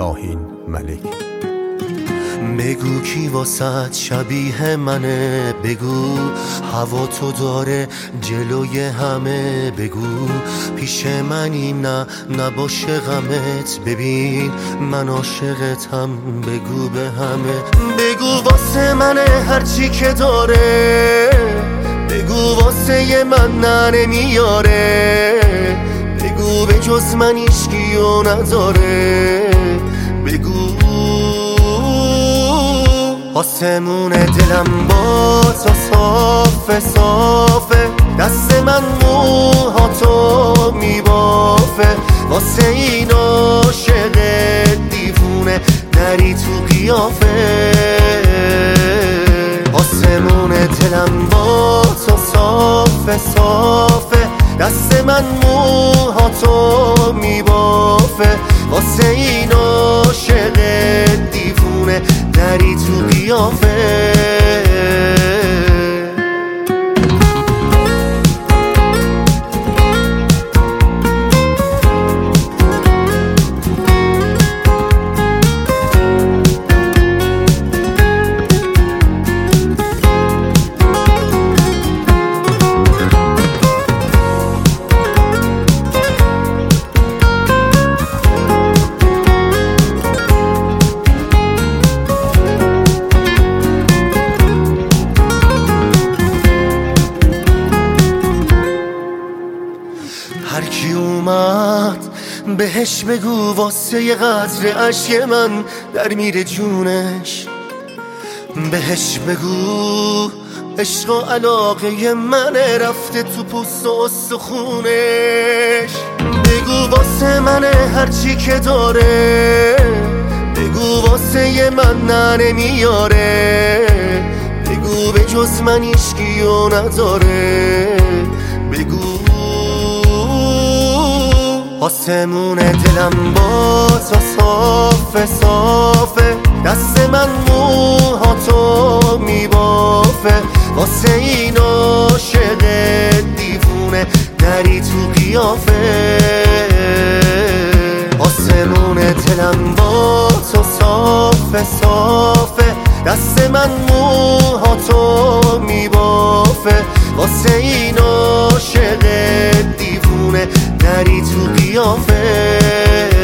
شاهین ملک. بگو کی واسط شبیه منه، بگو هوا تو داره جلوی همه، بگو پیش منی نه نباشه غمت، ببین من عاشقتم بگو به همه. بگو واسه منه هرچی که داره، بگو واسه من نه نمیاره، بگو به جز من هیچکیو نداره، بگو آسمون دلم با تو صافه صافه، دست من موهاتو میبافه، واسه این عاشق دیوونه نری تو قیافه. آسمون دلم با تو صافه صافه، دست من موهاتو میبافه، واسه این عاشق دیوونه نری تو قیافه. هر کی اومد بهش بگو واسه یه قطره اشک من در میره جونش، بهش بگو عشق و علاقه من رفته تو پوست و استخونش، بگو واسه من هرچی که داره، بگو واسه من نه نمیاره، بگو به جز من هیچکیو نداره، بگو آسمون دلم با تو صافه صافه، دست من موهاتو میبافه، واسه این عاشق دیوونه نری تو قیافه. آسمون دلم با تو صافه صافه، دست من موهاتو میبافه، واسه این عاشق دیوونه نری تو قیافه.